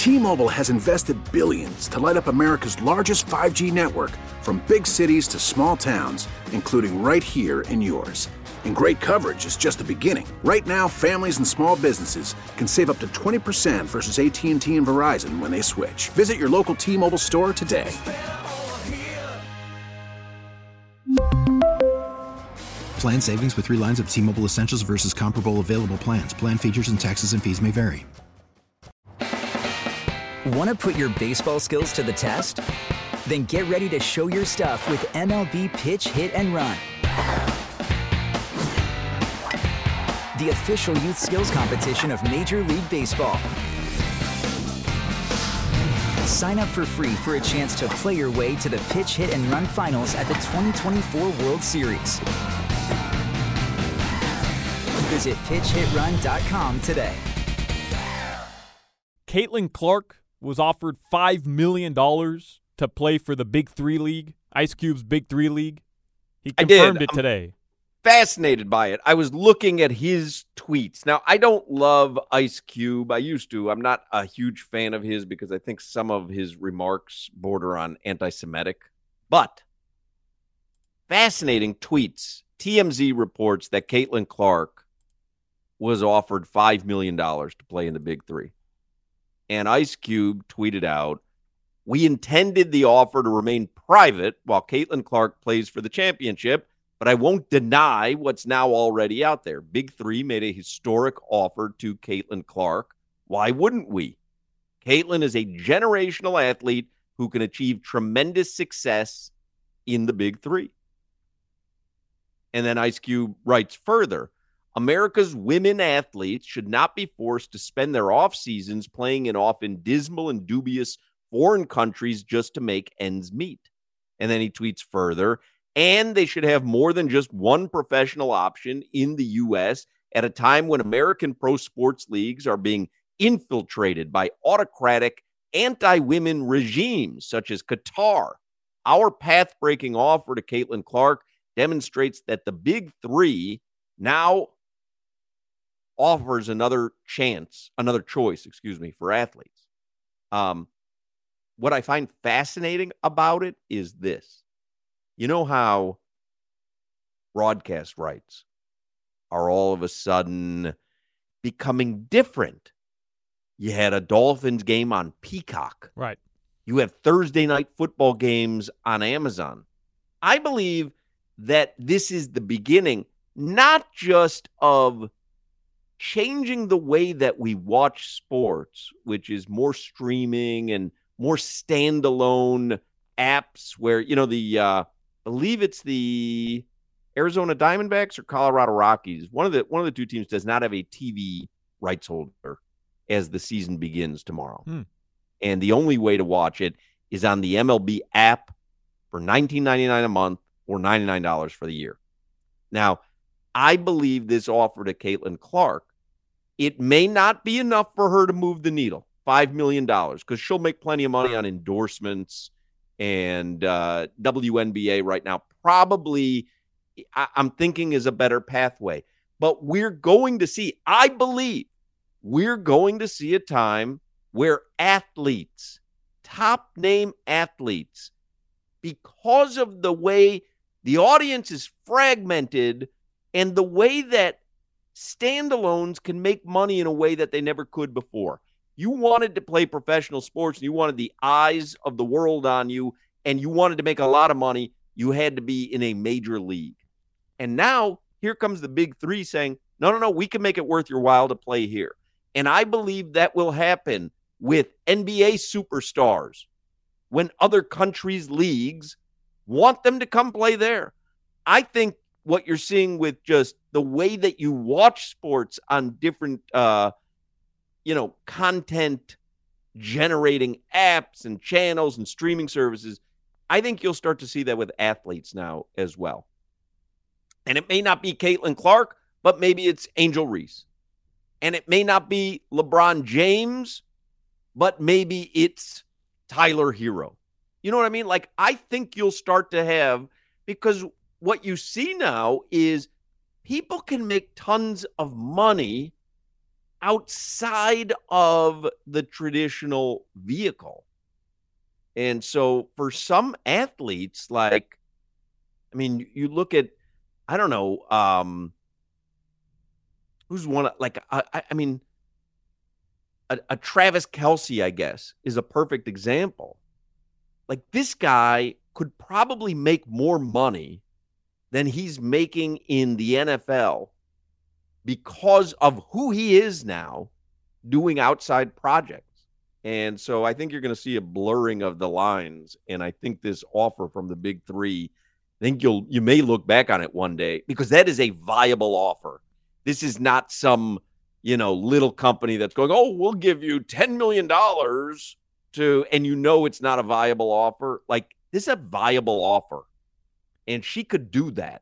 T-Mobile has invested billions to light up America's largest 5G network, from big cities to small towns, including right here in yours. And great coverage is just the beginning. Right now, families and small businesses can save up to 20% versus AT&T and Verizon when they switch. Visit your local T-Mobile store today. Plan savings with 3 lines of T-Mobile Essentials versus comparable available plans. Plan features and taxes and fees may vary. Want to put your baseball skills to the test? Then get ready to show your stuff with MLB Pitch, Hit, and Run. The official youth skills competition of Major League Baseball. Sign up for free for a chance to play your way to the Pitch, Hit, and Run finals at the 2024 World Series. Visit pitchhitrun.com today. Caitlin Clark was offered $5 million to play for the Big 3 League, Ice Cube's Big 3 League. He confirmed it today. Fascinated by it. I was looking at his tweets. Now, I don't love Ice Cube. I used to. I'm not a huge fan of his because I think some of his remarks border on anti-Semitic. But fascinating tweets. TMZ reports that Caitlin Clark was offered $5 million to play in the Big 3. And Ice Cube tweeted out, "We intended the offer to remain private while Caitlin Clark plays for the championship, but I won't deny what's now already out there. Big 3 made a historic offer to Caitlin Clark. Why wouldn't we? Caitlin is a generational athlete who can achieve tremendous success in the Big 3. And then Ice Cube writes further, "America's women athletes should not be forced to spend their off seasons playing in often dismal and dubious foreign countries just to make ends meet." And then he tweets further, "And they should have more than just one professional option in the U.S. at a time when American pro sports leagues are being infiltrated by autocratic anti-women regimes such as Qatar. Our path-breaking offer to Caitlin Clark demonstrates that the Big 3 now offers another choice, for athletes." What I find fascinating about it is this. You know how broadcast rights are all of a sudden becoming different? You had a Dolphins game on Peacock. Right. You have Thursday night football games on Amazon. I believe that this is the beginning, not just of changing the way that we watch sports, which is more streaming and more standalone apps where, I believe it's the Arizona Diamondbacks or Colorado Rockies. One of the two teams does not have a TV rights holder as the season begins tomorrow. And the only way to watch it is on the MLB app for $19.99 a month or $99 for the year. Now, I believe this offer to Caitlin Clark, it may not be enough for her to move the needle, $5 million, because she'll make plenty of money on endorsements and WNBA right now. Probably, I'm thinking, is a better pathway. But we're going to see, I believe, we're going to see a time where athletes, top-name athletes, because of the way the audience is fragmented and the way that standalones can make money in a way that they never could before. You wanted to play professional sports, and you wanted the eyes of the world on you, and you wanted to make a lot of money, you had to be in a major league. And now, here comes the Big 3 saying, no, we can make it worth your while to play here. And I believe that will happen with NBA superstars when other countries' leagues want them to come play there. I think what you're seeing with just the way that you watch sports on different, content generating apps and channels and streaming services, I think you'll start to see that with athletes now as well. And it may not be Caitlin Clark, but maybe it's Angel Reese. And it may not be LeBron James, but maybe it's Tyler Hero. You know what I mean? Like, I think you'll start to have, because what you see now is people can make tons of money outside of the traditional vehicle. And so for some athletes, like, I mean, you look at, I don't know, who's one, like, I mean, a Travis Kelce, I guess, is a perfect example. Like, this guy could probably make more money than he's making in the NFL because of who he is now doing outside projects. And so I think you're going to see a blurring of the lines. And I think this offer from the big three, I think you may look back on it one day, because that is a viable offer. This is not some, little company that's going, oh, we'll give you $10 million and it's not a viable offer. Like, this is a viable offer. And she could do that.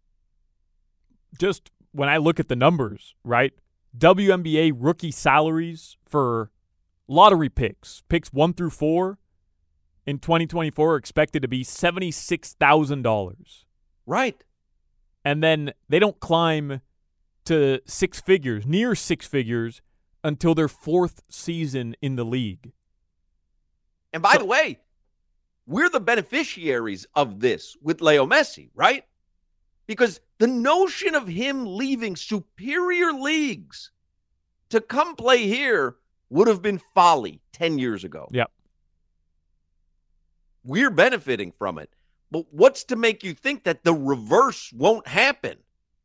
Just when I look at the numbers, right? WNBA rookie salaries for lottery picks 1 through 4 in 2024 are expected to be $76,000. Right. And then they don't climb to near six figures, until their 4th season in the league. And by the way, we're the beneficiaries of this with Leo Messi, right? Because the notion of him leaving superior leagues to come play here would have been folly 10 years ago. Yep. We're benefiting from it. But what's to make you think that the reverse won't happen?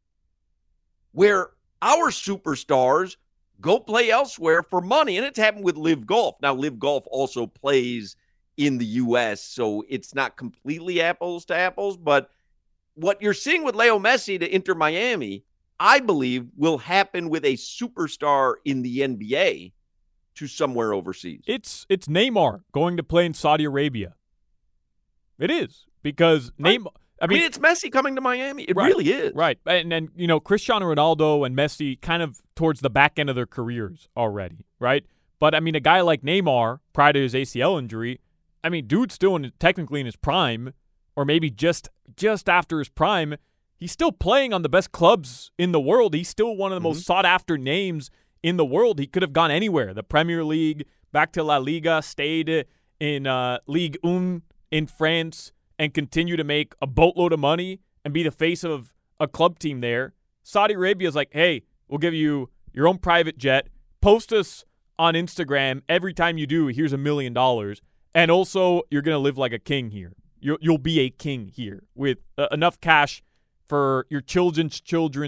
Where our superstars go play elsewhere for money. And it's happened with Live Golf. Now, Live Golf also plays in the U.S., so it's not completely apples to apples. But what you're seeing with Leo Messi to Inter Miami, I believe, will happen with a superstar in the NBA to somewhere overseas. It's Neymar going to play in Saudi Arabia. It is, because Neymar. I mean, it's Messi coming to Miami. It really is. Right. And Cristiano Ronaldo and Messi kind of towards the back end of their careers already, right? But, I mean, a guy like Neymar, prior to his ACL injury, I mean, dude's still technically in his prime, or maybe just after his prime. He's still playing on the best clubs in the world. He's still one of the most sought-after names in the world. He could have gone anywhere. The Premier League, back to La Liga, stayed in Ligue 1 in France, and continue to make a boatload of money and be the face of a club team there. Saudi Arabia is like, hey, we'll give you your own private jet. Post us on Instagram. Every time you do, here's $1 million. And also, you're going to live like a king here. You'll be a king here with enough cash for your children's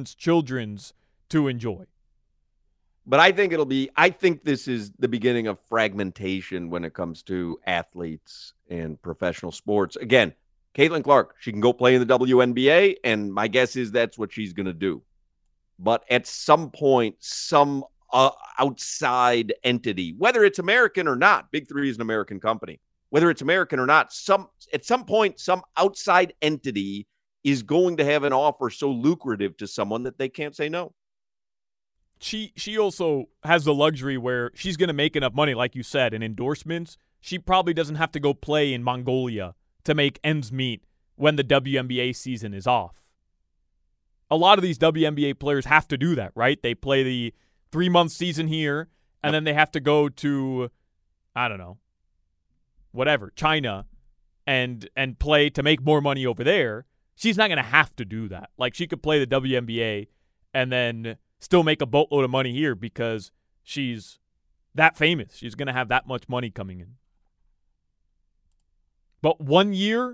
to enjoy. But I think this is the beginning of fragmentation when it comes to athletes and professional sports. Again, Caitlin Clark, she can go play in the WNBA, and my guess is that's what she's going to do. But at some point, some outside entity, whether it's American or not, Big Three is an American company, whether it's American or not, at some point, some outside entity is going to have an offer so lucrative to someone that they can't say no. She also has the luxury where she's going to make enough money, like you said, in endorsements. She probably doesn't have to go play in Mongolia to make ends meet when the WNBA season is off. A lot of these WNBA players have to do that, right? They play the 3-month season here, and then they have to go to, I don't know, whatever, China, and play to make more money over there. She's not going to have to do that. Like, she could play the WNBA and then still make a boatload of money here because she's that famous. She's going to have that much money coming in. But 1 year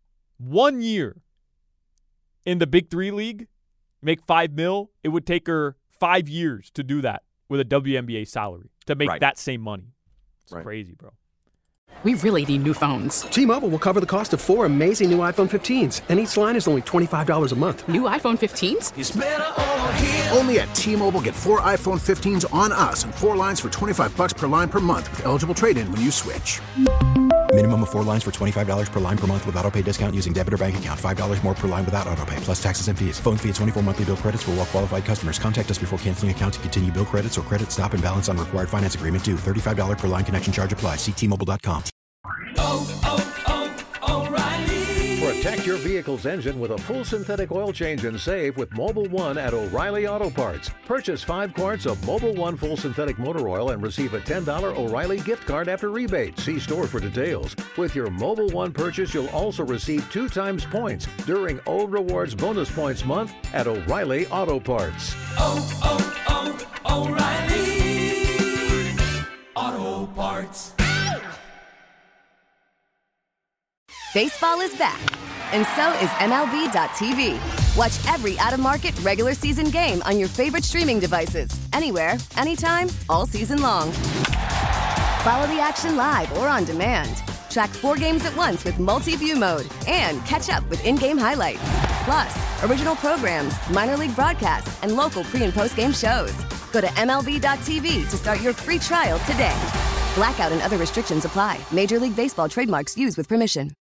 in the Big Three League, make $5 million, it would take her 5 years to do that with a WNBA salary, to make that same money. It's crazy, bro. We really need new phones. T-Mobile will cover the cost of 4 amazing new iPhone 15s, and each line is only $25 a month. New iPhone 15s? It's better over here. Only at T-Mobile, get 4 iPhone 15s on us and 4 lines for $25 per line per month with eligible trade-in when you switch. Minimum of 4 lines for $25 per line per month with autopay discount using debit or bank account. $5 more per line without autopay, plus taxes and fees. Phone fee at 24 monthly bill credits for well-qualified customers. Contact us before canceling account to continue bill credits or credit stop and balance on required finance agreement due. $35 per line connection charge applies. See T-Mobile.com. O'Reilly. For a Protect your vehicle's engine with a full synthetic oil change and save with Mobil 1 at O'Reilly Auto Parts. Purchase 5 quarts of Mobil 1 full synthetic motor oil and receive a $10 O'Reilly gift card after rebate. See store for details. With your Mobil 1 purchase, you'll also receive 2 times points during O Rewards Bonus Points Month at O'Reilly Auto Parts. O'Reilly Auto Parts. Baseball is back, and so is MLB.tv. Watch every out-of-market regular season game on your favorite streaming devices, anywhere, anytime, all season long. Follow the action live or on demand. Track 4 games at once with multi-view mode and catch up with in-game highlights. Plus, original programs, minor league broadcasts, and local pre- and post-game shows. Go to MLB.tv to start your free trial today. Blackout and other restrictions apply. Major League Baseball trademarks used with permission.